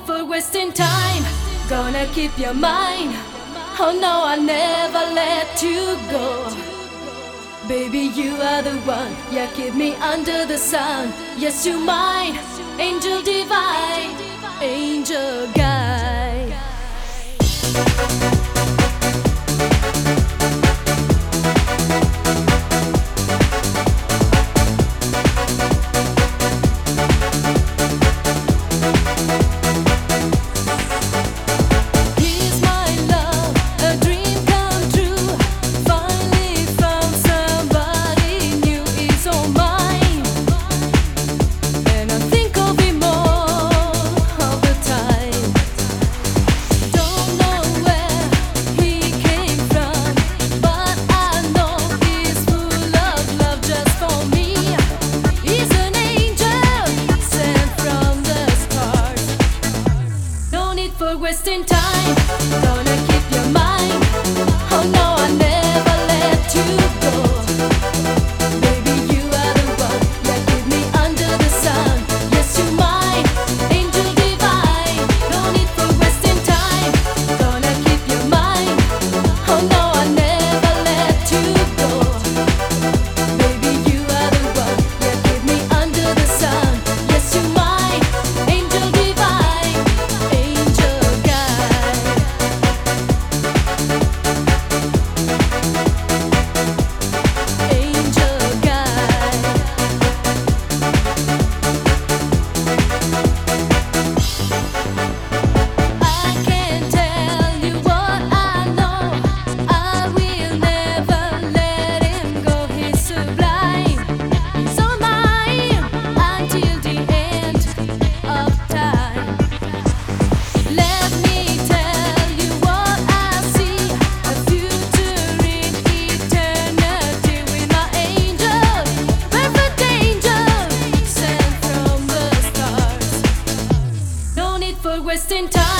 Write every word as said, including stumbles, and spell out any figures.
for wasting time. Gonna keep your mind. Oh no, I'll never let you go. Baby, you are the one. Yeah, keep me under the sun. Yes, you're mine. Angel divine, angel guide. Wasting time, gonna keep your mind. Oh no, I'll never let you go. Baby, you are the one. Yeah, keep me under the sun. Yes, you're mine, angel divine. No need for wasting time, gonna keep your mind. Oh no, I'll never let you go. Baby, you are the one. Yeah, keep me under the sun. Yes, you're mine, angel divine, angel. Wasting time.